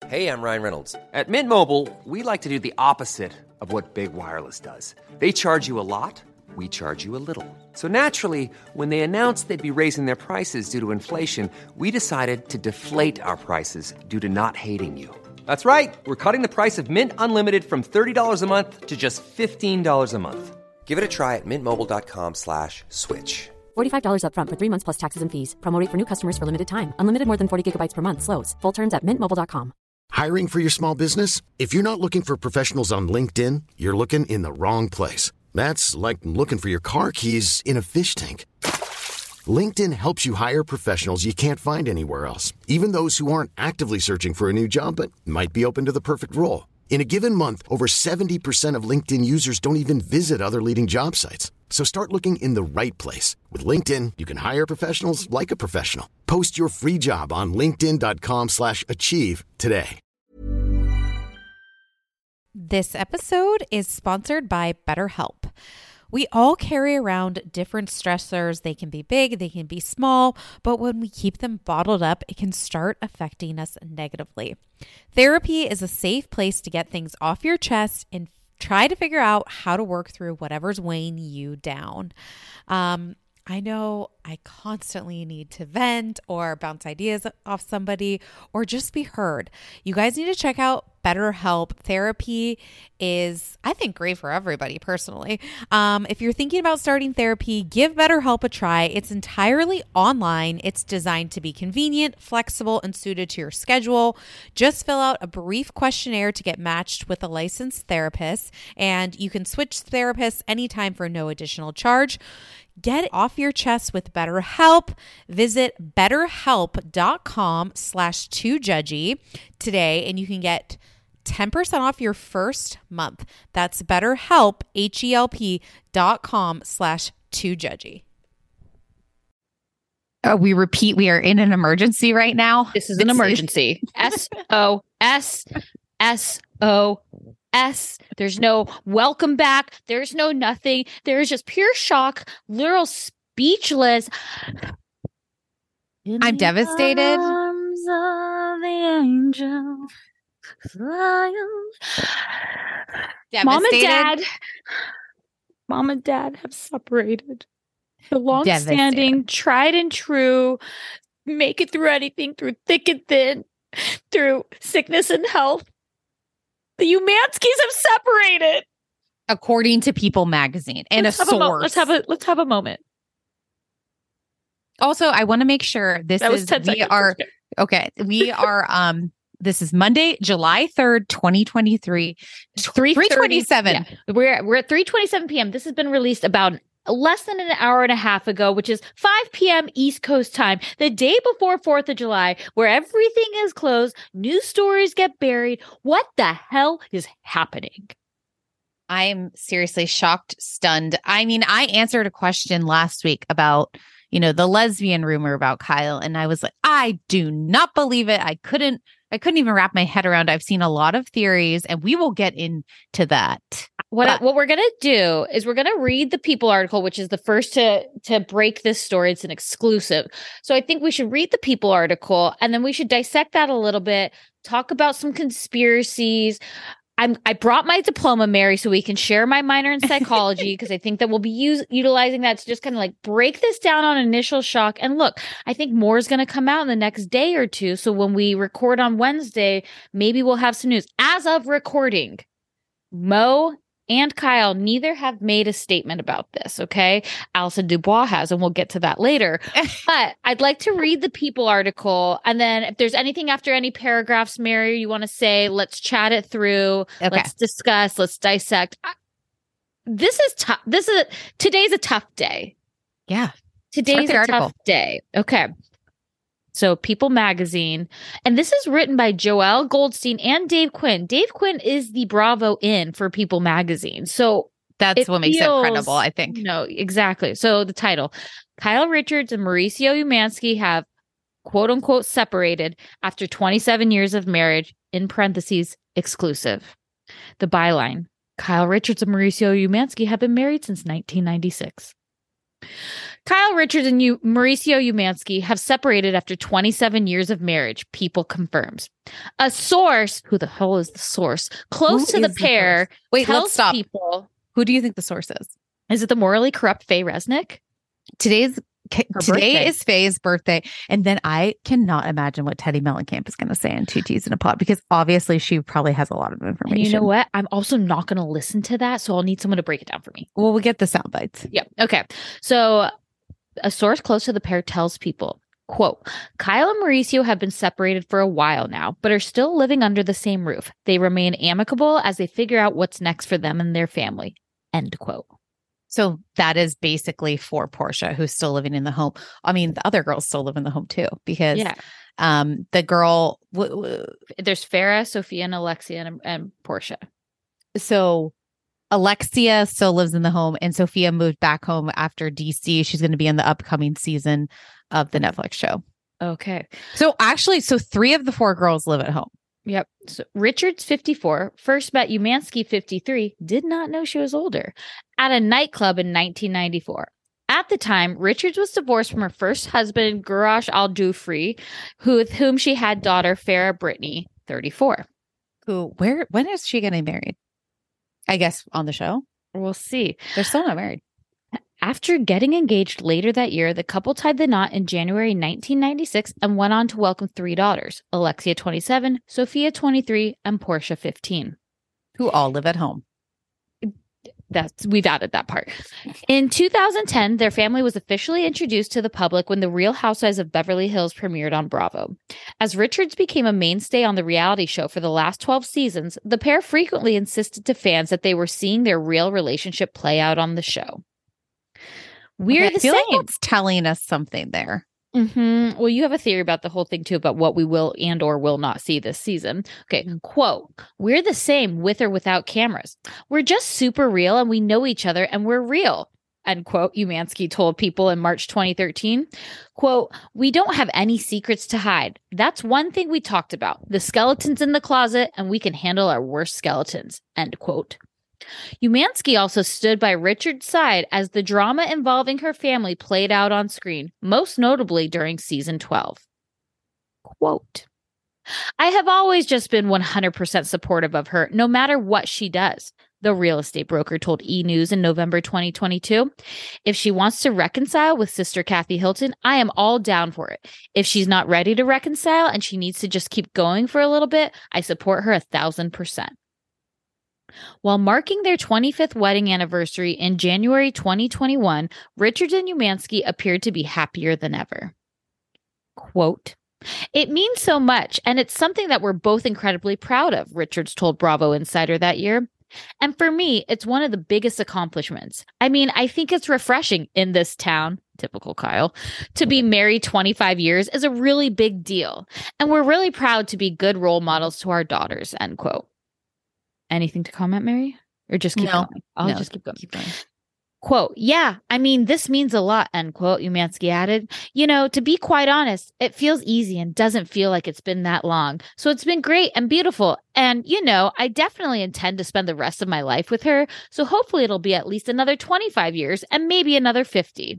Hey, I'm Ryan Reynolds. At Mint Mobile, we like to do the opposite of what Big Wireless does. They charge you a lot, we charge you a little. So naturally, when they announced they'd be raising their prices due to inflation, we decided to deflate our prices due to not hating you. That's right. We're cutting the price of Mint Unlimited from $30 a month to just $15 a month. Give it a try at mintmobile.com/switch. $45 up front for 3 months plus taxes and fees. Promo rate for new customers for limited time. Unlimited more than 40 gigabytes per month. Slows full terms at mintmobile.com. Hiring for your small business? If you're not looking for professionals on LinkedIn, you're looking in the wrong place. That's like looking for your car keys in a fish tank. LinkedIn helps you hire professionals you can't find anywhere else, even those who aren't actively searching for a new job but might be open to the perfect role. In a given month, over 70% of LinkedIn users don't even visit other leading job sites. So start looking in the right place. With LinkedIn, you can hire professionals like a professional. Post your free job on linkedin.com/achieve today. This episode is sponsored by BetterHelp. We all carry around different stressors. They can be big, they can be small, but when we keep them bottled up, it can start affecting us negatively. Therapy is a safe place to get things off your chest and try to figure out how to work through whatever's weighing you down. I know I constantly need to vent or bounce ideas off somebody or just be heard. You guys need to check out BetterHelp. Therapy is, I think, great for everybody personally. If you're thinking about starting therapy, give BetterHelp a try. It's entirely online. It's designed to be convenient, flexible, and suited to your schedule. Just fill out a brief questionnaire to get matched with a licensed therapist, and you can switch therapists anytime for no additional charge. Get it off your chest with BetterHelp. Visit betterhelp.com/2judgy today, and you can get 10% off your first month. That's BetterHelp, HELP.com/2judgy. We repeat, we are in an emergency right now. This is an emergency. SOS. SOS. There's no welcome back. There's no nothing. There's just pure shock, literal speechless. I'm devastated. Arms of the angel. Devastated. Mom and dad have separated. The long-standing, tried and true, make it through anything, through thick and thin, through sickness and health. The Umanskis have separated, according to People Magazine and a source. Let's have a moment. Also, I want to make sure this this is Monday, July 3rd, 2023, 3:27. Yeah. We're at 3:27 p.m. This has been released about less than an hour and a half ago, which is 5 p.m. East Coast time, the day before 4th of July, where everything is closed, news stories get buried. What the hell is happening? I'm seriously shocked, stunned. I mean, I answered a question last week about, the lesbian rumor about Kyle, and I was like, I do not believe it. I couldn't even wrap my head around. I've seen a lot of theories, and we will get into that. What we're going to do is we're going to read the People article, which is the first to break this story. It's an exclusive. So I think we should read the People article, and then we should dissect that a little bit, talk about some conspiracies. I brought my diploma, Mary, so we can share my minor in psychology, because I think that we'll be utilizing that to just kind of like break this down on initial shock. And look, I think more is going to come out in the next day or two. So when we record on Wednesday, maybe we'll have some news. As of recording, Mo and Kyle neither have made a statement about this, okay? Alison Dubois has, and we'll get to that later. But I'd like to read the People article, and then if there's anything after any paragraphs, Mary, you want to say, let's chat it through, okay. Let's discuss, let's dissect. This is tough. Today's a tough day. Yeah. Today's a tough day. Okay. So People Magazine, and this is written by Joelle Goldstein and Dave Quinn. Dave Quinn is the Bravo in for People Magazine. So that's what makes it credible, I think. No, exactly. So the title, Kyle Richards and Mauricio Umansky have quote unquote separated after 27 years of marriage, in parentheses, exclusive. The byline, Kyle Richards and Mauricio Umansky have been married since 1996. Kyle Richards and Mauricio Umansky have separated after 27 years of marriage, People confirms. A source, who the hell is the source, close to the pair, Wait, tells let's stop. People. Who do you think the source Is it the morally corrupt Faye Resnick? Today birthday. is Faye's birthday. And then I cannot imagine what Teddy Mellencamp is going to say in Two Teas in a Pod, because obviously she probably has a lot of information. And you know what? I'm also not going to listen to that. So I'll need someone to break it down for me. Well, we get the sound bites. Yeah. Okay. So a source close to the pair tells People, quote, Kyle and Mauricio have been separated for a while now, but are still living under the same roof. They remain amicable as they figure out what's next for them and their family. End quote. So that is basically for Portia, who's still living in the home. I mean, the other girls still live in the home too, because the girl, there's Farrah, Sophia, and Alexia and Portia. So Alexia still lives in the home, and Sophia moved back home after DC. She's going to be in the upcoming season of the Netflix show. Okay. So actually, 3 of the 4 girls live at home. Yep. So Richards, 54, first met Umansky, 53, did not know she was older, at a nightclub in 1994. At the time, Richards was divorced from her first husband, Gurash Al-Dufri, with whom she had daughter Farrah Brittany, 34. When is she getting married? I guess on the show. We'll see. They're still not married. After getting engaged later that year, the couple tied the knot in January 1996 and went on to welcome 3 daughters, Alexia, 27, Sophia, 23, and Portia, 15. Who all live at home. We've added that part. In 2010, their family was officially introduced to the public when The Real Housewives of Beverly Hills premiered on Bravo. As Richards became a mainstay on the reality show for the last 12 seasons, the pair frequently insisted to fans that they were seeing their real relationship play out on the show. We're the same. Like it's telling us something there. Mm-hmm. Well, you have a theory about the whole thing too, about what we will and or will not see this season. Okay, quote, we're the same with or without cameras. We're just super real and we know each other and we're real, end quote, Umansky told People in March 2013. Quote, we don't have any secrets to hide. That's one thing we talked about, the skeletons in the closet, and we can handle our worst skeletons, end quote. Umansky also stood by Richard's side as the drama involving her family played out on screen, most notably during season 12. Quote, I have always just been 100% supportive of her, no matter what she does, the real estate broker told E! News in November 2022. If she wants to reconcile with sister Kathy Hilton, I am all down for it. If she's not ready to reconcile and she needs to just keep going for a little bit, I support her 1,000%. While marking their 25th wedding anniversary in January 2021, Richards and Umansky appeared to be happier than ever. Quote, it means so much, and it's something that we're both incredibly proud of, Richards told Bravo Insider that year. And for me, it's one of the biggest accomplishments. I mean, I think it's refreshing in this town, typical Kyle, to be married 25 years is a really big deal. And we're really proud to be good role models to our daughters, end quote. Anything to comment, Mary? Or just keep going? I'll just keep going. Keep going. Quote, yeah, I mean, this means a lot, end quote, Umansky added. You know, to be quite honest, it feels easy and doesn't feel like it's been that long. So it's been great and beautiful. And, you know, I definitely intend to spend the rest of my life with her. So hopefully it'll be at least another 25 years and maybe another 50.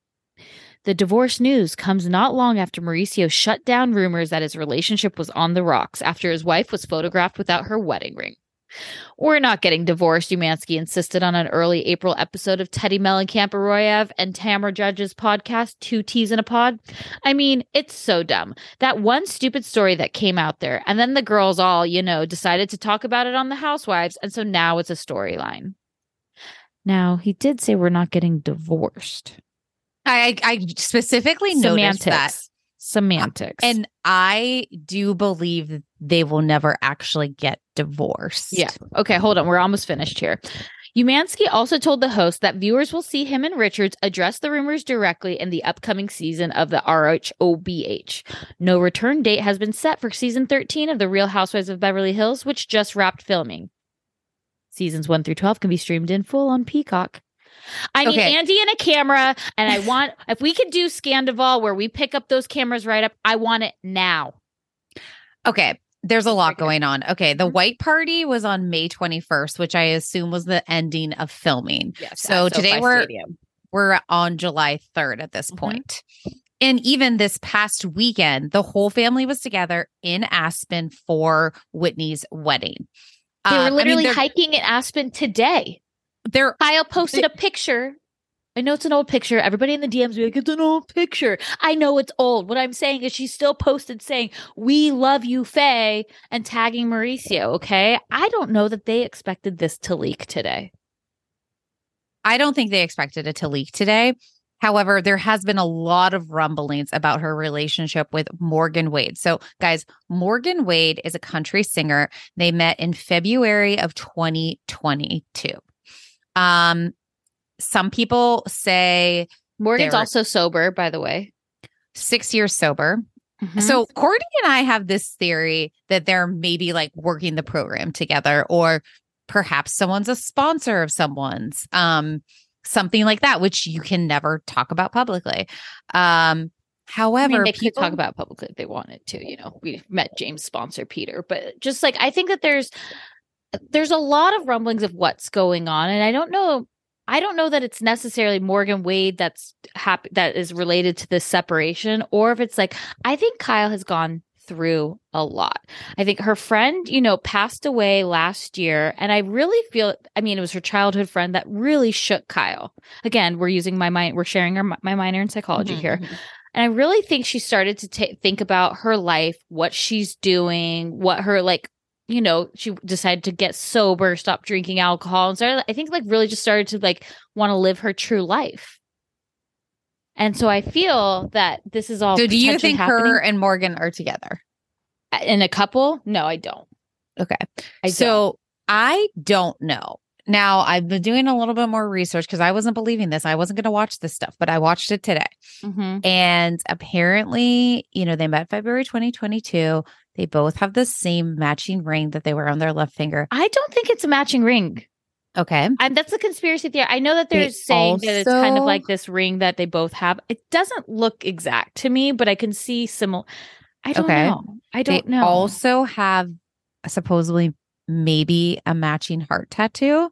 The divorce news comes not long after Mauricio shut down rumors that his relationship was on the rocks after his wife was photographed without her wedding ring. We're not getting divorced, Umansky insisted on an early April episode of Teddy Mellencamp-Arroyev and Tamara Judge's podcast, Two Teas in a Pod. I mean, it's so dumb. That one stupid story that came out there, and then the girls all, you know, decided to talk about it on The Housewives, and so now it's a storyline. Now, he did say we're not getting divorced. I specifically noticed that. Semantics. And I do believe they will never actually get divorced. Yeah. Okay, hold on. We're almost finished here. Umansky also told the host that viewers will see him and Richards address the rumors directly in the upcoming season of the RHOBH. No return date has been set for season 13 of The Real Housewives of Beverly Hills, which just wrapped filming. Seasons 1 through 12 can be streamed in full on Peacock. I need Andy and a camera, and I want, if we could do Scandival where we pick up those cameras right up, I want it now. Okay, there's a lot going on. Okay, the white party was on May 21st, which I assume was the ending of filming. Yes, so today we're We're on July 3rd at this point. And even this past weekend, the whole family was together in Aspen for Whitney's wedding. They were literally hiking in Aspen today. Kyle posted a picture. I know it's an old picture. Everybody in the DMs be like, it's an old picture. I know it's old. What I'm saying is she still posted saying, we love you, Faye, and tagging Mauricio, okay? I don't know that they expected this to leak today. I don't think they expected it to leak today. However, there has been a lot of rumblings about her relationship with Morgan Wade. So, guys, Morgan Wade is a country singer. They met in February of 2022. Some people say Morgan's also sober, by the way. 6 years sober. So Courtney and I have this theory that they're maybe like working the program together, or perhaps someone's a sponsor of someone's. Something like that, which you can never talk about publicly. However, I mean, they could talk about publicly if they wanted to. You know, we met James' sponsor, Peter, but just like I think that there's a lot of rumblings of what's going on, and I don't know that it's necessarily Morgan Wade that is related to this separation, or if it's like I think Kyle has gone through a lot. I think her friend, passed away last year. And I really feel, it was her childhood friend that really shook Kyle. Again, we're using we're sharing my minor in psychology here. And I really think she started to think about her life, what she's doing, what her she decided to get sober, stop drinking alcohol. And started, I think really just started to want to live her true life. And so I feel that this is all. So do you think happening. Her and Morgan are together? In a couple? No, I don't. Okay. I don't know. Now, I've been doing a little bit more research because I wasn't believing this. I wasn't going to watch this stuff, but I watched it today. And apparently, they met February 2022. They both have the same matching ring that they wear on their left finger. I don't think it's a matching ring. Okay. And that's a conspiracy theory. I know that they're saying that it's kind of like this ring that they both have. It doesn't look exact to me, but I can see similar. I don't know. They also have supposedly maybe a matching heart tattoo,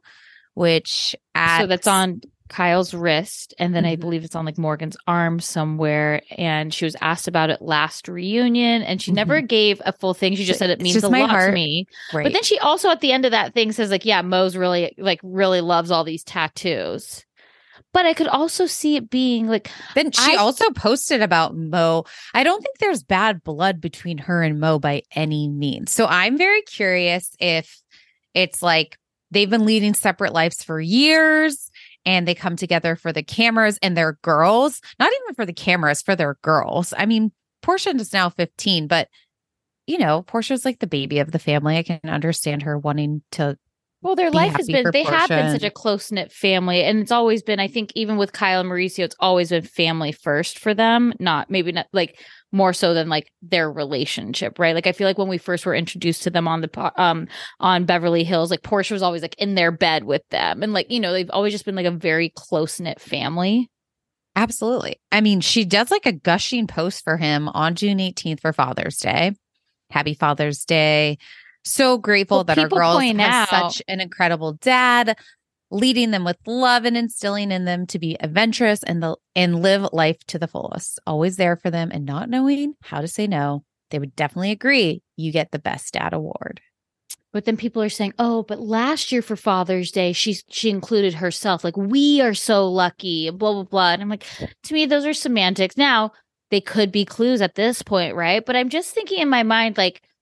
which so that's on Kyle's wrist. And then I believe it's on Morgan's arm somewhere. And she was asked about it last reunion and she never gave a full thing. She just said it means a lot to me. Right. But then she also at the end of that thing says Mo's really really loves all these tattoos. But I could also see it being Then she also posted about Mo. I don't think there's bad blood between her and Mo by any means. So I'm very curious if it's they've been leading separate lives for years and they come together for the cameras and their girls, not even for the cameras, for their girls. I mean, Portia is now 15, but Portia's the baby of the family. I can understand her wanting to. Well, their life has been, they have been such a close-knit family. And it's always been, I think, even with Kyle and Mauricio, it's always been family first for them. Maybe not more so than their relationship, right? I feel when we first were introduced to them on the, on Beverly Hills, Portia was always in their bed with them. And they've always just been a very close-knit family. Absolutely. I mean, she does a gushing post for him on June 18th for Father's Day. Happy Father's Day. So grateful that our girls have such an incredible dad, leading them with love and instilling in them to be adventurous and live life to the fullest. Always there for them and not knowing how to say no. They would definitely agree you get the best dad award. But then people are saying, oh, but last year for Father's Day, she included herself. We are so lucky, blah, blah, blah. And I'm to me, those are semantics. Now, they could be clues at this point, right? But I'm just thinking in my mind,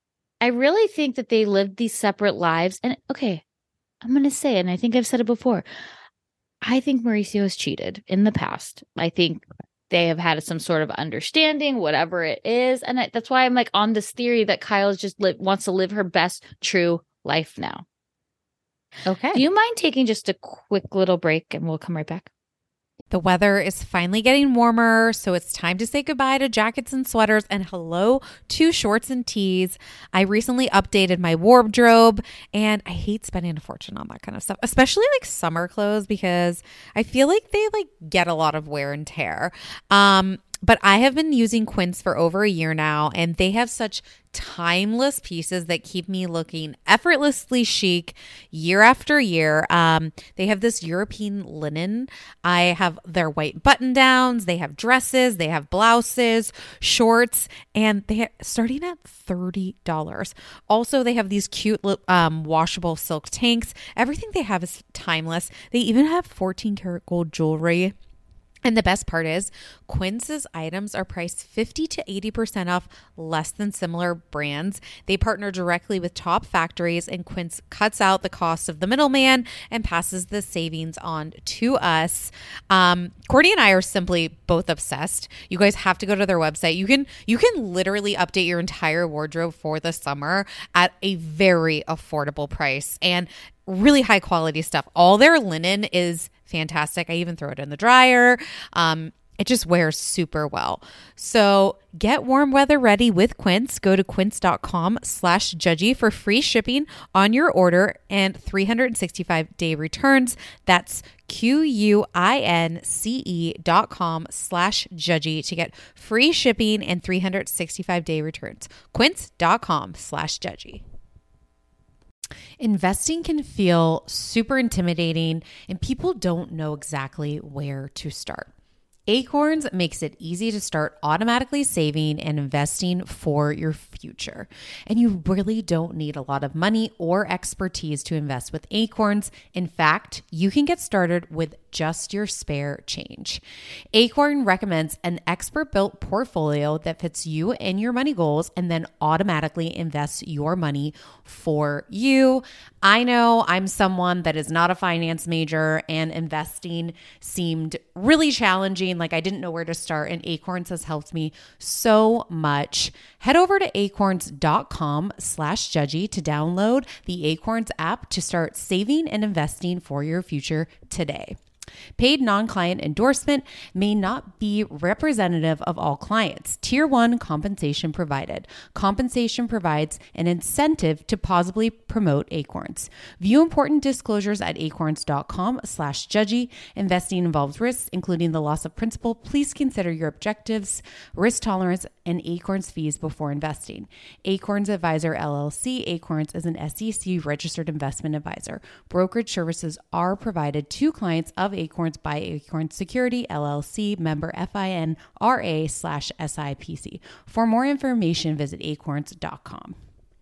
I really think that they lived these separate lives. And okay, I'm going to say it, and I think I've said it before. I think Mauricio has cheated in the past. I think they have had some sort of understanding, whatever it is. And that's why I'm on this theory that Kyle just wants to live her best true life now. Okay. Do you mind taking just a quick little break and we'll come right back? The weather is finally getting warmer, so it's time to say goodbye to jackets and sweaters and hello to shorts and tees. I recently updated my wardrobe and I hate spending a fortune on that kind of stuff, especially summer clothes because I feel they get a lot of wear and tear. But I have been using Quince for over a year now, and they have such timeless pieces that keep me looking effortlessly chic year after year. They have this European linen. I have their white button downs. They have dresses. They have blouses, shorts, and they are starting at $30. Also, they have these cute washable silk tanks. Everything they have is timeless. They even have 14 karat gold jewelry. And the best part is Quince's items are priced 50 to 80% off less than similar brands. They partner directly with top factories, and Quince cuts out the cost of the middleman and passes the savings on to us. Courtney and I are simply both obsessed. You guys have to go to their website. You can literally update your entire wardrobe for the summer at a very affordable price and really high quality stuff. All their linen is fantastic. I even throw it in the dryer. It just wears super well. So get warm weather ready with Quince. Go to quince.com/judgy for free shipping on your order and 365-day returns. That's QUINCE.com/judgy to get free shipping and 365-day returns. Quince.com/judgy. Investing can feel super intimidating and people don't know exactly where to start. Acorns makes it easy to start automatically saving and investing for your future. And you really don't need a lot of money or expertise to invest with Acorns. In fact, you can get started with just your spare change. Acorn recommends an expert-built portfolio that fits you and your money goals and then automatically invests your money for you. I know I'm someone that is not a finance major and investing seemed really challenging. Like I didn't know where to start, and Acorns has helped me so much. Head over to acorns.com/judgy to download the Acorns app to start saving and investing for your future today. Paid non-client endorsement may not be representative of all clients. Tier 1 compensation provided. Compensation provides an incentive to positively promote Acorns. View important disclosures at acorns.com/judgy. Investing involves risks, including the loss of principal. Please consider your objectives, risk tolerance, and Acorns fees before investing. Acorns Advisor LLC. Acorns is an SEC registered investment advisor. Brokerage services are provided to clients of Acorns by Acorns Security LLC, member FINRA/SIPC. For more information, visit acorns.com.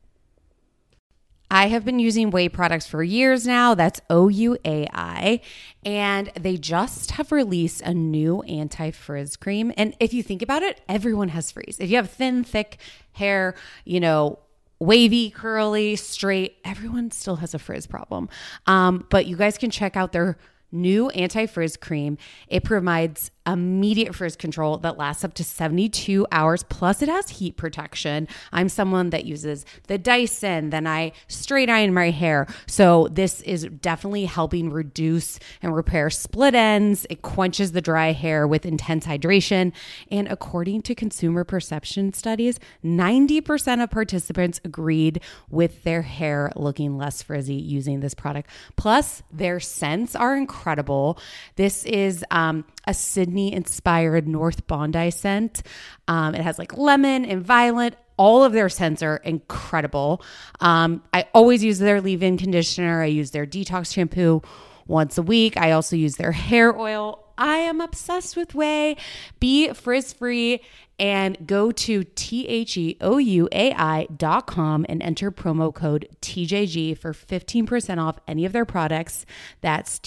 I have been using Ouai products for years now. That's OUAI. And they just have released a new anti-frizz cream. And if you think about it, everyone has frizz. If you have thin, thick hair, wavy, curly, straight, everyone still has a frizz problem. But you guys can check out their new anti-frizz cream. It provides immediate frizz control that lasts up to 72 hours. Plus it has heat protection. I'm someone that uses the Dyson, then I straight iron my hair. So this is definitely helping reduce and repair split ends. It quenches the dry hair with intense hydration. And according to consumer perception studies, 90% of participants agreed with their hair looking less frizzy using this product. Plus their scents are incredible. This is a Sydney-inspired North Bondi scent. It has like lemon and violet. All of their scents are incredible. I always use their leave-in conditioner. I use their detox shampoo once a week. I also use their hair oil. I am obsessed with Ouai. Be frizz-free and go to THEOUAI.com and enter promo code TJG for 15% off any of their products. That's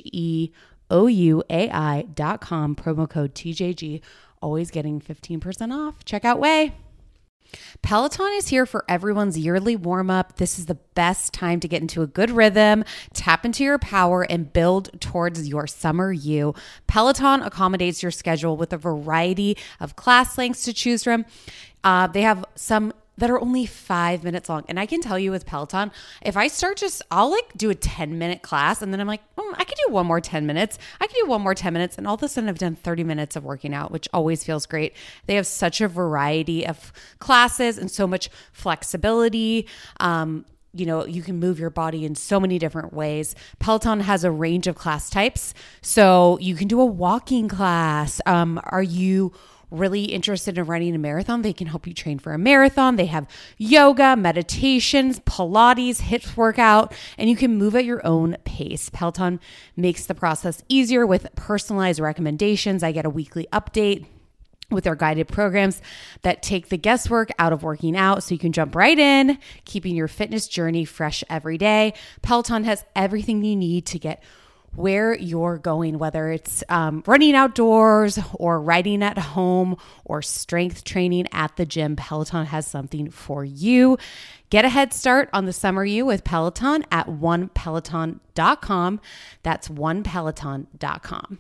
THEOUAI.com, promo code TJG. Always getting 15% off. Check out Ouai. Peloton is here for everyone's yearly warm-up. This is the best time to get into a good rhythm, tap into your power, and build towards your summer you. Peloton accommodates your schedule with a variety of class lengths to choose from. They have some that are only 5 minutes long. And I can tell you with Peloton, if I start I'll do a 10-minute class and then I'm like, I could do one more 10 minutes. I could do one more 10 minutes. And all of a sudden I've done 30 minutes of working out, which always feels great. They have such a variety of classes and so much flexibility. You can move your body in so many different ways. Peloton has a range of class types. So you can do a walking class. Are you really interested in running a marathon, they can help you train for a marathon. They have yoga, meditations, Pilates, HIIT workout, and you can move at your own pace. Peloton makes the process easier with personalized recommendations. I get a weekly update with their guided programs that take the guesswork out of working out so you can jump right in, keeping your fitness journey fresh every day. Peloton has everything you need to get where you're going, whether it's running outdoors or riding at home or strength training at the gym. Peloton has something for you. Get a head start on the summer you with Peloton at onepeloton.com. That's onepeloton.com.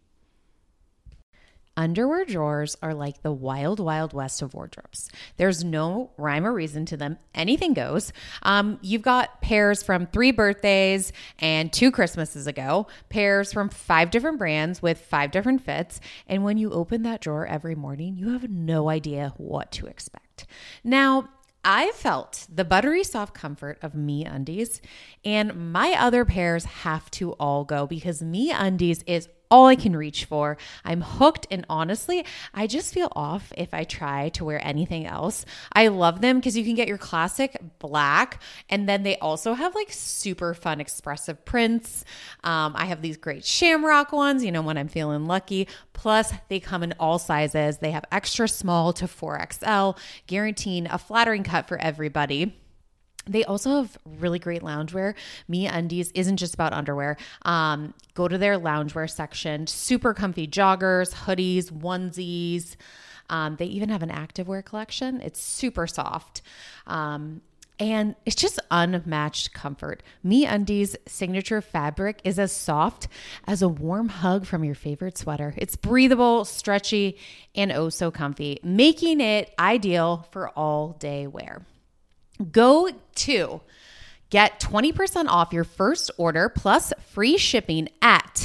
Underwear drawers are like the wild, wild west of wardrobes. There's no rhyme or reason to them. Anything goes. You've got pairs from 3 birthdays and 2 Christmases ago, pairs from 5 different brands with 5 different fits. And when you open that drawer every morning, you have no idea what to expect. Now, I felt the buttery soft comfort of MeUndies, and my other pairs have to all go because MeUndies is all I can reach for. I'm hooked, and honestly, I just feel off if I try to wear anything else. I love them because you can get your classic black, and then they also have like super fun expressive prints. I have these great shamrock ones, when I'm feeling lucky. Plus, they come in all sizes. They have extra small to 4XL, guaranteeing a flattering cut for everybody. They also have really great loungewear. MeUndies isn't just about underwear. Go to their loungewear section. Super comfy joggers, hoodies, onesies. They even have an activewear collection. It's super soft. And it's just unmatched comfort. MeUndies' signature fabric is as soft as a warm hug from your favorite sweater. It's breathable, stretchy, and oh so comfy, making it ideal for all day wear. Go to get 20% off your first order plus free shipping at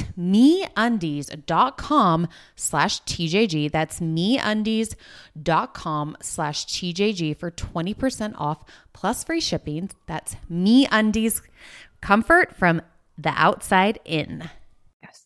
MeUndies.com/TJG. That's MeUndies.com/TJG for 20% off plus free shipping. That's MeUndies, comfort from the outside in. Yes.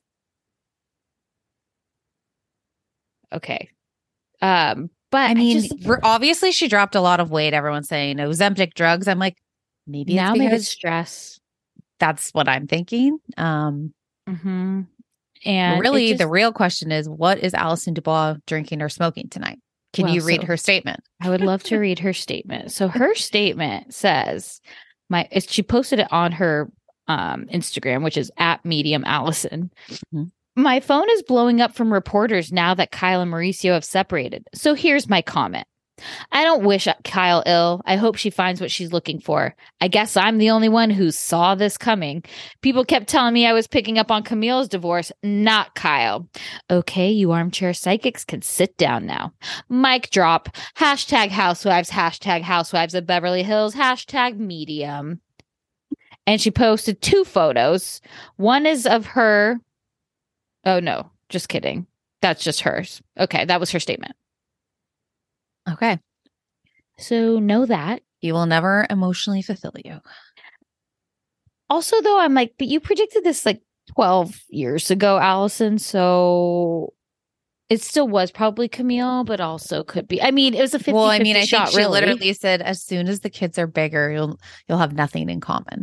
Okay. But obviously she dropped a lot of weight. Everyone's saying Ozempic drugs. I'm like, maybe now it's because maybe it's stress. That's what I'm thinking. And really, the real question is, what is Allison Dubois drinking or smoking tonight? Can you read her statement? I would love to read her statement. So her statement says, she posted it on her Instagram, which is @MediumAllison. Mm-hmm. My phone is blowing up from reporters now that Kyle and Mauricio have separated. So here's my comment. I don't wish Kyle ill. I hope she finds what she's looking for. I guess I'm the only one who saw this coming. People kept telling me I was picking up on Camille's divorce, not Kyle. Okay, you armchair psychics can sit down now. Mic drop. #housewives. #housewives of Beverly Hills. #medium. And she posted 2 photos. One is of her. Oh, no, just kidding. That's just hers. Okay, that was her statement. Okay. So know that. He will never emotionally fulfill you. Also, though, I'm like, but you predicted this like 12 years ago, Allison. So it still was probably Camille, but also could be. I mean, it was a 50-50 I think shot, she literally said, as soon as the kids are bigger, you'll have nothing in common.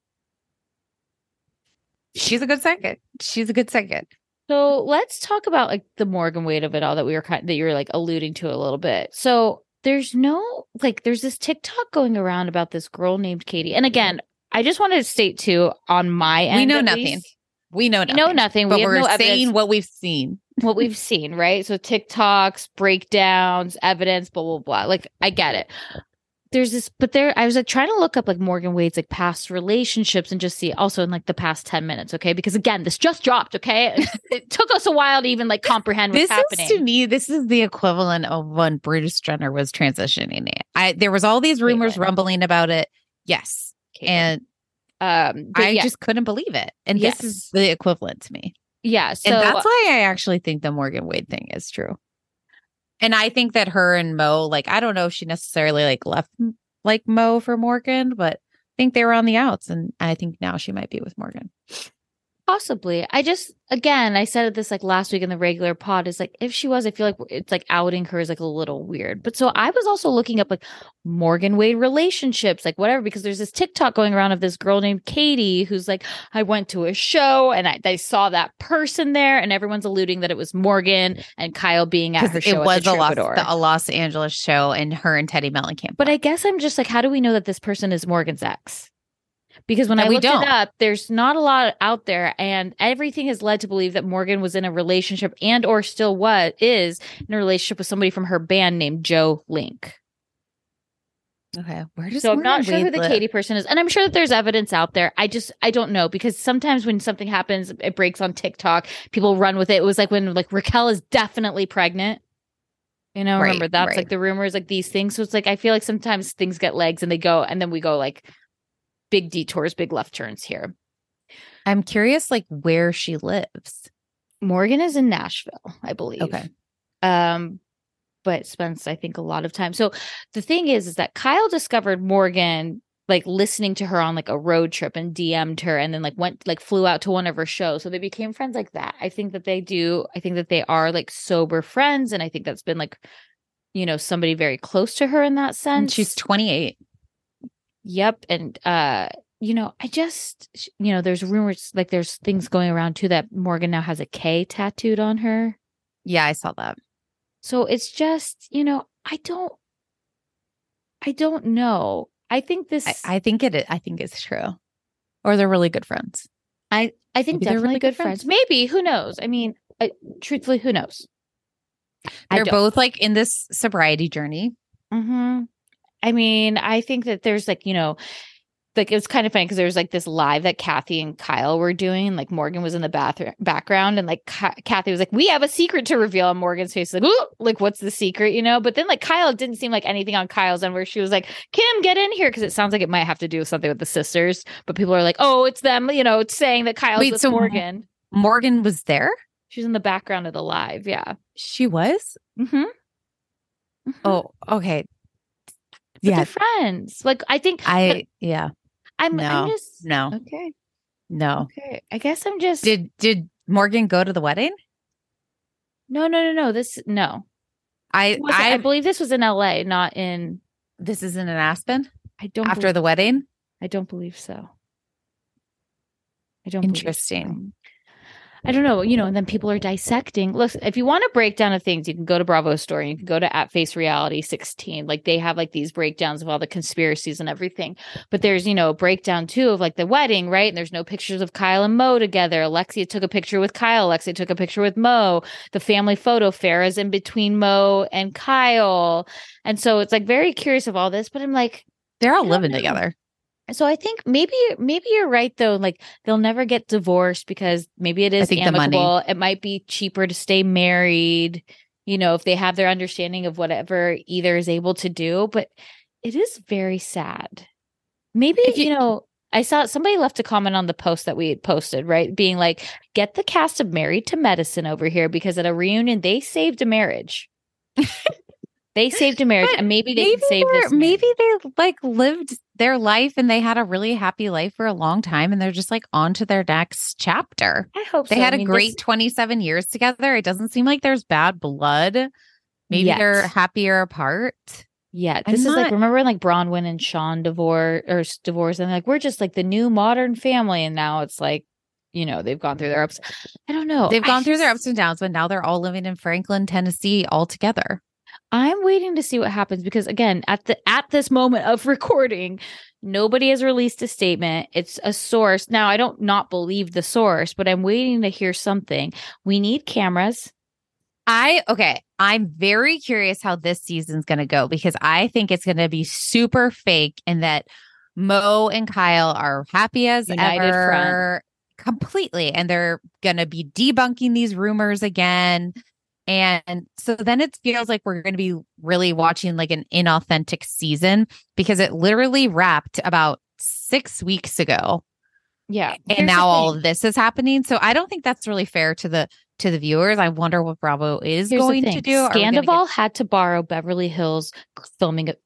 She's a good psychic. So let's talk about like the Morgan Wade of it all that that you were like alluding to a little bit. So there's this TikTok going around about this girl named Katie. And again, I just wanted to state too, on my end, we know nothing. We know nothing. But we're saying what we've seen. What we've seen, right? So TikToks, breakdowns, evidence, blah, blah, blah. Like, I get it. I was like trying to look up like Morgan Wade's like past relationships and just see also in like the past 10 minutes. Okay. Because again, this just dropped. Okay. It took us a while to even like comprehend what's happening. To me, this is the equivalent of when Bruce Jenner was transitioning. There was all these rumors rumbling about it. Yes. Caitlyn. And I just couldn't believe it. And this is the equivalent to me. Yeah. So and that's why I actually think the Morgan Wade thing is true. And I think that her and Mo, like, I don't know if she necessarily like left like Mo for Morgan, but I think they were on the outs. And I think now she might be with Morgan. Possibly. I said this like last week in the regular pod, is like, if she was, I feel like it's like outing her is like a little weird. But so I was also looking up like Morgan Wade relationships, like whatever, because there's this TikTok going around of this girl named Katie who's like, I went to a show and I saw that person there, and everyone's alluding that it was Morgan and Kyle being at her show. It was at the a Los Angeles show, and her and Teddy Mellencamp. But I guess I'm just like, how do we know that this person is Morgan's ex? Because when I looked it up, there's not a lot out there, and everything has led to believe that Morgan was in a relationship and or still is in a relationship with somebody from her band named Joe Link. Okay. Where does So I'm Morgan not sure Wade who the live? Katie person is. And I'm sure that there's evidence out there. I don't know, because sometimes when something happens, it breaks on TikTok, people run with it. It was like when like Raquel is definitely pregnant. Remember that's like the rumors, like these things. So it's like, I feel like sometimes things get legs and they go, and then we go like big detours, big left turns here. I'm curious, like, where she lives. Morgan is in Nashville, I believe. Okay. But spends, I think, a lot of time. So the thing is that Kyle discovered Morgan like listening to her on like a road trip and DM'd her, and then flew out to one of her shows. So they became friends like that. I think that they are like sober friends. And I think that's been like, somebody very close to her in that sense. And she's 28. Yep. And, there's rumors, like there's things going around too that Morgan now has a K tattooed on her. Yeah, I saw that. So it's just, I don't know. I think I think it's true. Or they're really good friends. I think Maybe they're definitely really good good friends. Maybe, who knows? I mean, truthfully, who knows? They're both like in this sobriety journey. Mm-hmm. I mean, I think that there's like, like it was kind of funny because there was like this live that Kathy and Kyle were doing, and like Morgan was in the background, and like Kathy was like, "We have a secret to reveal," on Morgan's face, like, "Ooh, like what's the secret?" But then like Kyle, it didn't seem like anything on Kyle's end where she was like, "Kim, get in here," because it sounds like it might have to do with something with the sisters. But people are like, "Oh, it's them," it's saying that Kyle's with Morgan. Morgan was there? She's in the background of the live. Yeah, she was. Mm-hmm. Mm-hmm. Oh, okay. But they're friends. Like I think. I'm just no. Okay. No. Okay. I guess I'm just. Did Morgan go to the wedding? No. No. I believe this was in LA, not in. This isn't in Aspen. I don't. After the wedding. I don't believe so. I don't. Interesting. I don't know, and then people are dissecting. Look, if you want a breakdown of things, you can go to Bravo's story. You can go to @FaceReality16. Like they have like these breakdowns of all the conspiracies and everything. But there's, a breakdown too of like the wedding, right? And there's no pictures of Kyle and Mo together. Alexia took a picture with Kyle. Alexia took a picture with Mo. The family photo, Farrah's in between Mo and Kyle. And so it's like very curious of all this, but I'm like, they're all living together. So I think maybe you're right though. Like they'll never get divorced because maybe it is amicable. It might be cheaper to stay married, if they have their understanding of whatever either is able to do. But it is very sad. Maybe, I saw somebody left a comment on the post that we had posted, right? Being like, get the cast of Married to Medicine over here because at a reunion, they saved a marriage. They saved a marriage, and maybe they can save this. Maybe they like lived their life and they had a really happy life for a long time, and they're just like on to their next chapter. I hope they had a great 27 years together. It doesn't seem like there's bad blood. Maybe they're happier apart. Yeah, this is like, remember when like Bronwyn and Sean divorced, and like we're just like the new modern family, and now it's like, they've gone through their ups. I don't know. They've gone through their ups and downs, but now they're all living in Franklin, Tennessee, all together. I'm waiting to see what happens because again, at this moment of recording, nobody has released a statement. It's a source. Now, I don't not believe the source, but I'm waiting to hear something. We need cameras. I'm very curious how this season's going to go because I think it's going to be super fake and that Mo and Kyle are happy as United ever. Front. Completely. And they're going to be debunking these rumors again. And so then it feels like we're going to be really watching like an inauthentic season because it literally wrapped about 6 weeks ago. Yeah. And now all of this is happening. So I don't think that's really fair to the viewers. I wonder what Bravo is going to do. Scandival had to borrow Beverly Hills filming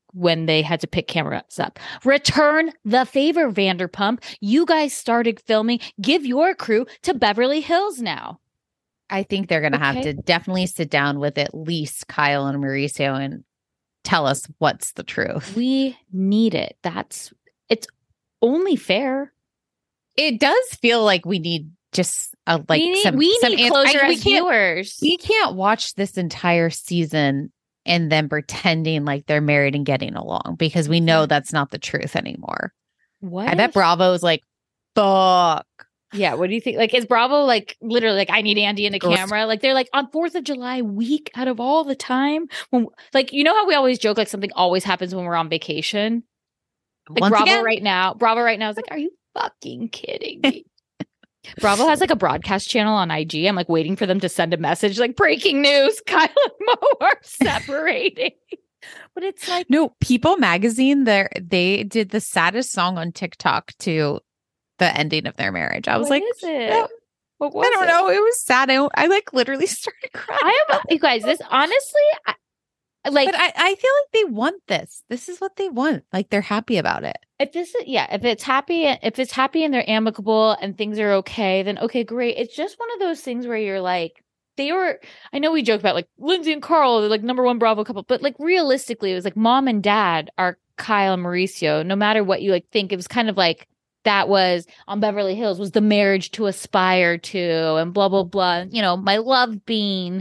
when they had to pick cameras up. Return the favor, Vanderpump. You guys started filming. Give your crew to Beverly Hills now. I think they're going to have to definitely sit down with at least Kyle and Mauricio and tell us what's the truth. We need it. It's only fair. It does feel like we need just we need closure as viewers. We can't watch this entire season and then pretending like they're married and getting along, because we know that's not the truth anymore. What? I bet Bravo is like, fuck. Yeah, what do you think? Like, is Bravo like literally like, I need Andy in the camera? Like, they're like on 4th of July week out of all the time. When, like, you know how we always joke like something always happens when we're on vacation? Like Bravo right now is like, are you fucking kidding me? Bravo has like a broadcast channel on IG. I'm like waiting for them to send a message like, breaking news, Kyle and Mo are separating. But it's like, no, People Magazine, they did the saddest song on TikTok to the ending of their marriage. I was like, is it? What was I don't know. It was sad. I like literally started crying. You guys, this honestly, but I feel like they want this. This is what they want. Like, they're happy about it. If it's happy and they're amicable and things are okay, then okay, great. It's just one of those things where you're like, I know we joke about like Lindsay and Carl, they're like #1 Bravo couple, but like realistically, it was like mom and dad are Kyle and Mauricio. No matter what you like think, it was kind of like, that was on Beverly Hills was the marriage to aspire to and blah, blah, blah. You know, my love being,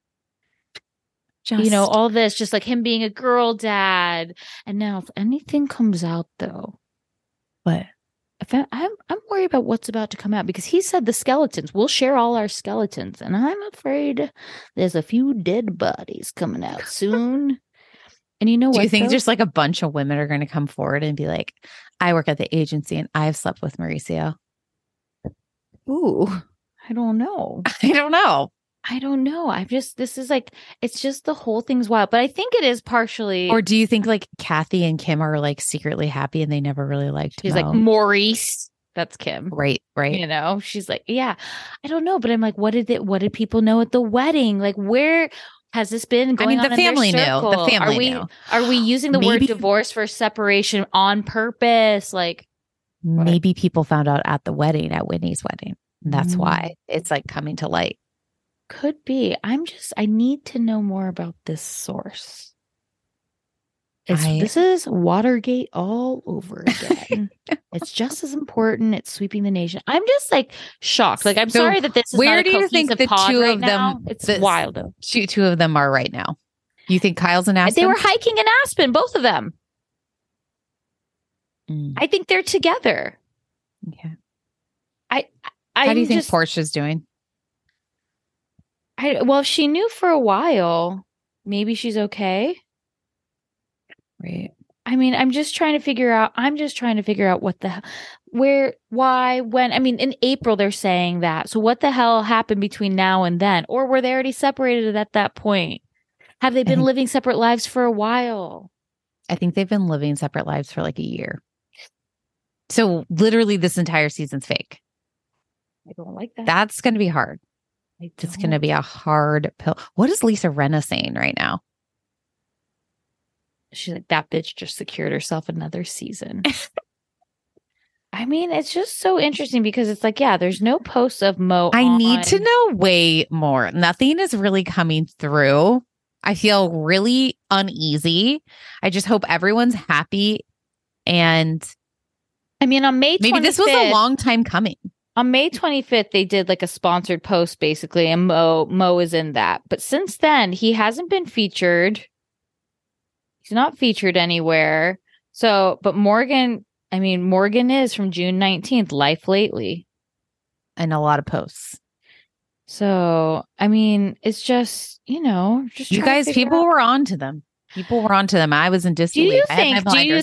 all this, just like him being a girl dad. And now if anything comes out though, what? I'm worried about what's about to come out, because he said the skeletons, we'll share all our skeletons. And I'm afraid there's a few dead bodies coming out soon. And you know what? Do you think just like a bunch of women are going to come forward and be like, I work at the agency and I've slept with Mauricio? Ooh, I don't know. I don't know. This is like, it's just the whole thing's wild. But I think it is partially. Or do you think like Kathy and Kim are like secretly happy and they never really liked She's Mo? like, Maurice. That's Kim. Right. You know, she's like, yeah, I don't know. But I'm like, what did people know at the wedding? Like, where has this been going on? The family knew. The family knew. Are we using the word divorce for separation on purpose? Like, maybe people found out at the wedding, at Whitney's wedding. And that's why it's like coming to light. Could be. I need to know more about this source. This is Watergate all over again. It's just as important. It's sweeping the nation. I'm just like shocked. Like, I'm sorry that this is where not do you think the two right of now. them? It's wild. Though. Two of them are right now. You think Kyle's in Aspen? They were hiking in Aspen, both of them. I think they're together. Okay. How do you think Portia's doing? Well, she knew for a while. Maybe she's okay. Right. I mean, I'm just trying to figure out what the, where, why, when. I mean, in April, they're saying that. So what the hell happened between now and then? Or were they already separated at that point? Have they been living separate lives for a while? I think they've been living separate lives for like a year. So literally this entire season's fake. I don't like that. That's going to be hard. It's going to be a hard pill. What is Lisa Rinna saying right now? She's like, that bitch just secured herself another season. I mean, it's just so interesting because it's like, yeah, there's no posts of Mo. I need to know way more. Nothing is really coming through. I feel really uneasy. I just hope everyone's happy. And I mean, on May 25th, maybe this was a long time coming. On May 25th, they did like a sponsored post basically, and Mo is in that. But since then, he hasn't been featured. He's not featured anywhere. So, but Morgan is from June 19th, Life Lately. And a lot of posts. So, I mean, it's just, just you guys, people were on to them. People were on to them. I was in disbelief. Do you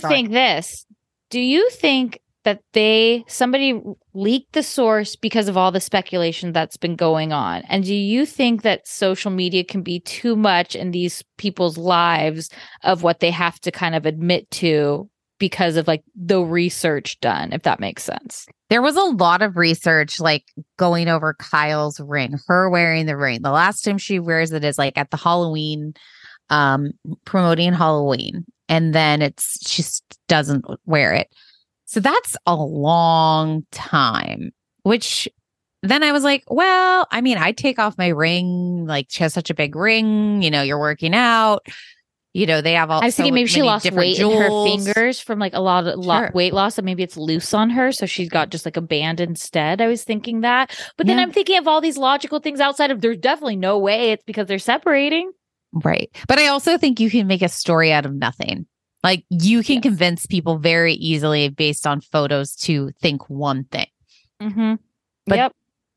think that somebody leaked the source because of all the speculation that's been going on? And do you think that social media can be too much in these people's lives of what they have to kind of admit to because of like the research done, if that makes sense? There was a lot of research like going over Kyle's ring, her wearing the ring. The last time she wears it is like at the Halloween promoting Halloween, and then she doesn't wear it. So that's a long time, which then I was like, well, I mean, I take off my ring. Like, she has such a big ring, you're working out. They have all. I was thinking maybe she lost weight in her jewels. fingers from like a lot of weight loss, and maybe it's loose on her, so she's got just like a band instead. I was thinking that, but then I'm thinking of all these logical things outside of there's definitely no way it's because they're separating. Right. But I also think you can make a story out of nothing. Like, you can convince people very easily based on photos to think one thing. Mm-hmm. But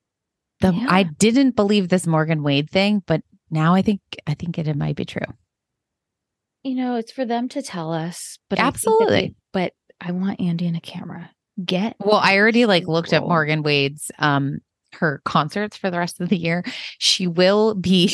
I didn't believe this Morgan Wade thing, but now I think it might be true. It's for them to tell us. But absolutely. But I want Andy and a camera. Well, I already looked at Morgan Wade's her concerts for the rest of the year. She will be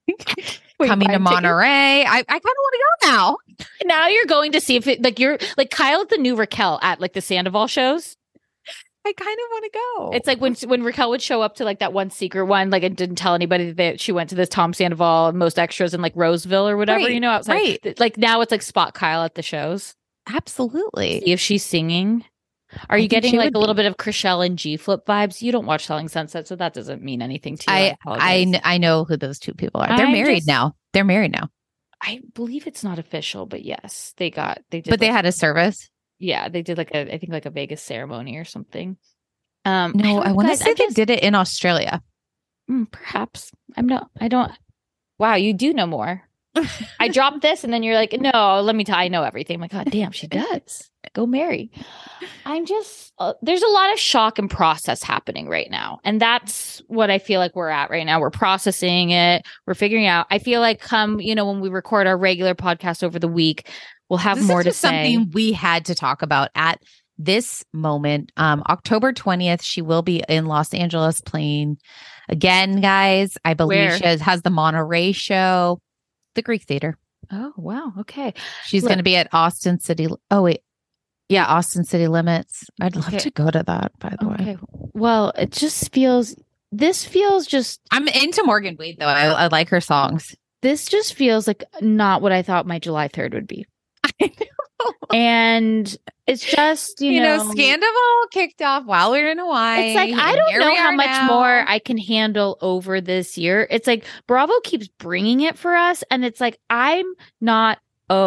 coming to Monterey. I kind of want to go now. Now you're going to see if it you're like Kyle at the new Raquel at the Sandoval shows. I kind of want to go. It's like when Raquel would show up to that one secret one, and didn't tell anybody that she went to this Tom Sandoval Most Extras in Roseville or whatever, outside. Right. Now it's spot Kyle at the shows. Absolutely. See if she's singing. Are you getting a little bit of Chrishell and G Flip vibes? You don't watch Selling Sunset, so that doesn't mean anything to you. I know who those two people are. They're married now. They're married now. I believe it's not official, but yes, they did. But they had a service. Yeah, they did I think a Vegas ceremony or something. No, I want to say they did it in Australia. Perhaps. I don't. Wow, you do know more. I dropped this and then you're like, no, let me tell you, I know everything. I'm like, God damn, she does. Go Mary. I'm just, there's a lot of shock and process happening right now. And that's what I feel like we're at right now. We're processing it. We're figuring out. I feel like when we record our regular podcast over the week, we'll have more to say. Something we had to talk about at this moment. October 20th, she will be in Los Angeles playing again, guys. I believe she has the Monterey show. The Greek Theater. Oh, wow. Okay. She's going to be at Austin City. Oh, wait. Yeah, Austin City Limits. I'd love to go to that, by the way. Well, it just feels just... I'm into Morgan Wade, though. I like her songs. This just feels like not what I thought my July 3rd would be. I know. And it's just, Scandival kicked off while we were in Hawaii. It's like, I don't know how much more I can handle over this year. It's like Bravo keeps bringing it for us. And it's like, I'm not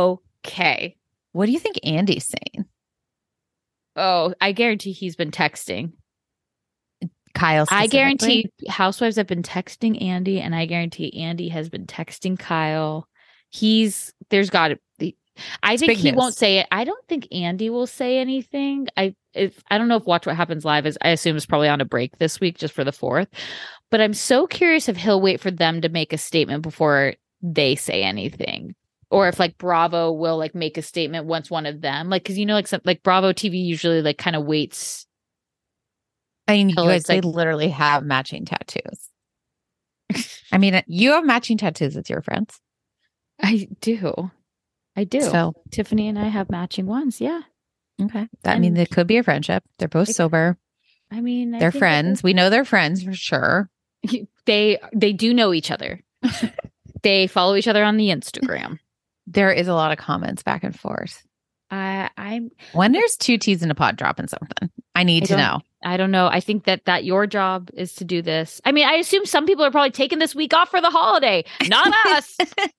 okay. What do you think Andy's saying? Oh, I guarantee he's been texting. Kyle, I guarantee housewives have been texting Andy, and I guarantee Andy has been texting Kyle. There's got to be. I think he won't say it. I don't think Andy will say anything. I don't know if Watch What Happens Live is. I assume is probably on a break this week just for the 4th. But I'm so curious if he'll wait for them to make a statement before they say anything, or if Bravo will make a statement once one of them because Bravo TV usually kind of waits. I mean, you guys, they literally have matching tattoos. I mean, you have matching tattoos with your friends. I do. So Tiffany and I have matching ones. Yeah. Okay. That means it could be a friendship. They're both sober. I mean, they're friends. We know they're friends for sure. They do know each other. They follow each other on the Instagram. There is a lot of comments back and forth. When there's 2 T's in a pod dropping something, I need to know. I don't know. I think that your job is to do this. I mean, I assume some people are probably taking this week off for the holiday. Not us.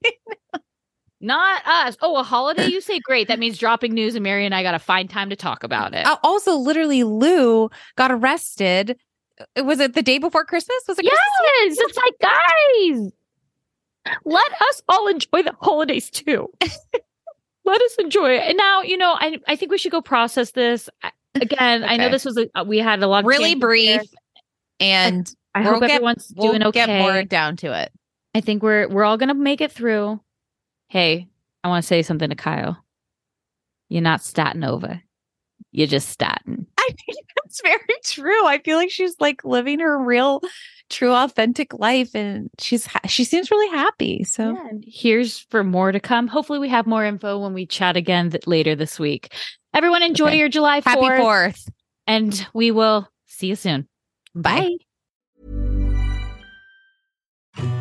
Not us. Oh, a holiday, you say? Great. That means dropping news, and Mary and I got to find time to talk about it. Also, literally, Lou got arrested. Was it the day before Christmas? Was it Yes. Christmas? It's like, guys, let us all enjoy the holidays too. Let us enjoy it. And now, I think we should go process this. Again, okay. I know this was we had a lot of really brief, and I hope everyone's doing okay. We'll get more down to it. I think we're all gonna make it through. Hey, I want to say something to Kyle. You're not statin over. You're just statin. I think that's very true. I feel like she's living her real, true, authentic life, and she seems really happy. So and here's for more to come. Hopefully, we have more info when we chat again later this week. Everyone, enjoy your July 4th. Happy 4th, and we will see you soon. Bye.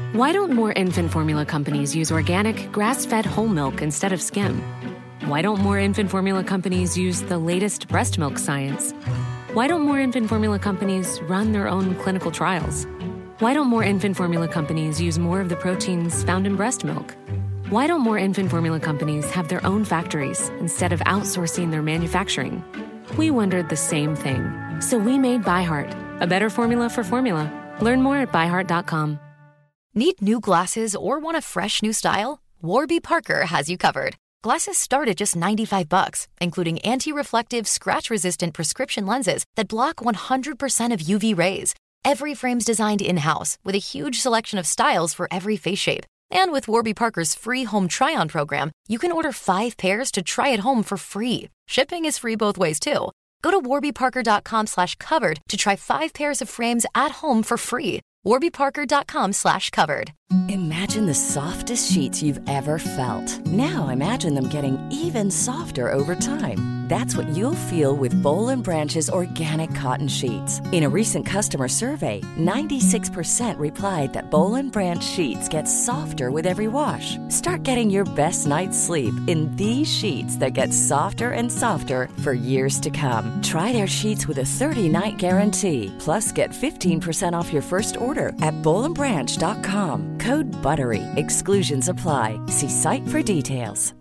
Why don't more infant formula companies use organic, grass-fed whole milk instead of skim? Why don't more infant formula companies use the latest breast milk science? Why don't more infant formula companies run their own clinical trials? Why don't more infant formula companies use more of the proteins found in breast milk? Why don't more infant formula companies have their own factories instead of outsourcing their manufacturing? We wondered the same thing. So we made ByHeart, a better formula for formula. Learn more at byheart.com. Need new glasses or want a fresh new style? Warby Parker has you covered. Glasses start at just $95, including anti-reflective, scratch-resistant prescription lenses that block 100% of UV rays. Every frame's designed in-house with a huge selection of styles for every face shape. And with Warby Parker's free home try-on program, you can order 5 pairs to try at home for free. Shipping is free both ways, too. Go to warbyparker.com/covered to try 5 pairs of frames at home for free. warbyparker.com/covered. Imagine the softest sheets you've ever felt. Now imagine them getting even softer over time. That's what you'll feel with Boll & Branch's organic cotton sheets. In a recent customer survey, 96% replied that Boll & Branch sheets get softer with every wash. Start getting your best night's sleep in these sheets that get softer and softer for years to come. Try their sheets with a 30-night guarantee. Plus, get 15% off your first order at bollandbranch.com. Code BUTTERY. Exclusions apply. See site for details.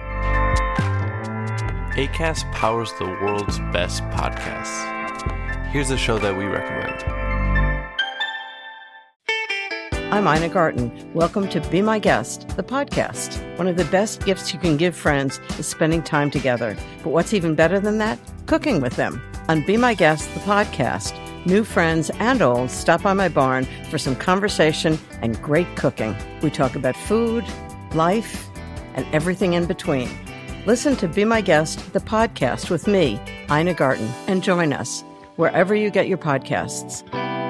Acast powers the world's best podcasts. Here's a show that we recommend. I'm Ina Garten. Welcome to Be My Guest, the podcast. One of the best gifts you can give friends is spending time together. But what's even better than that? Cooking with them. On Be My Guest, the podcast, new friends and old stop by my barn for some conversation and great cooking. We talk about food, life, and everything in between. Listen to Be My Guest, the podcast with me, Ina Garten, and join us wherever you get your podcasts.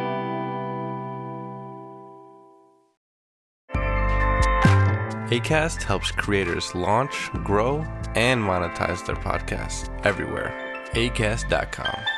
Acast helps creators launch, grow, and monetize their podcasts everywhere. Acast.com.